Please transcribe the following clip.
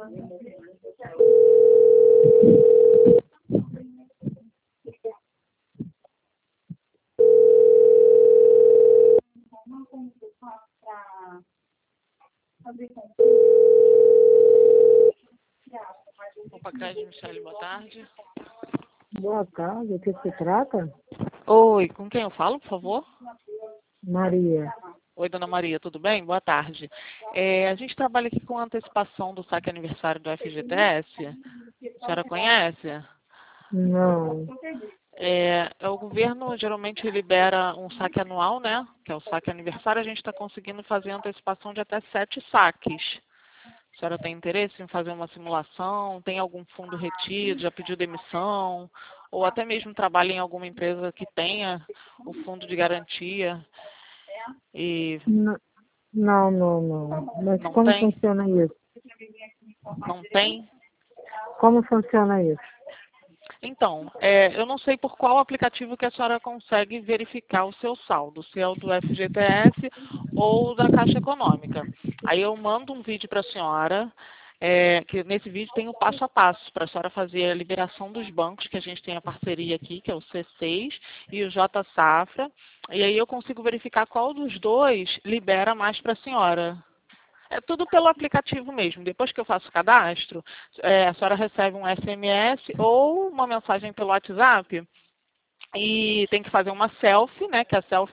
Compacred, Michele, boa tarde. Boa tarde, o que se trata? Oi, com quem eu falo, por favor? Maria. Oi, dona Maria, tudo bem? Boa tarde. A gente trabalha aqui com antecipação do saque aniversário do FGTS. A senhora conhece? Não. O governo geralmente libera um saque anual, né? Que é o saque aniversário. A gente está conseguindo fazer antecipação de até 7 saques. A senhora tem interesse em fazer uma simulação? Tem algum fundo retido? Já pediu demissão? Ou até mesmo trabalha em alguma empresa que tenha o fundo de garantia? E Não. Mas não como tem? funciona isso? Não tem? Como funciona isso? Então, eu não sei por qual aplicativo que a senhora consegue verificar o seu saldo, se é o do FGTS ou da Caixa Econômica. Aí eu mando um vídeo para a senhora, que nesse vídeo tem o passo a passo para a senhora fazer a liberação dos bancos, que a gente tem a parceria aqui, que é o C6 e o J Safra, e aí eu consigo verificar qual dos dois libera mais para a senhora. É tudo pelo aplicativo mesmo. Depois que eu faço o cadastro, a senhora recebe um SMS ou uma mensagem pelo WhatsApp e tem que fazer uma selfie, né? Que a selfie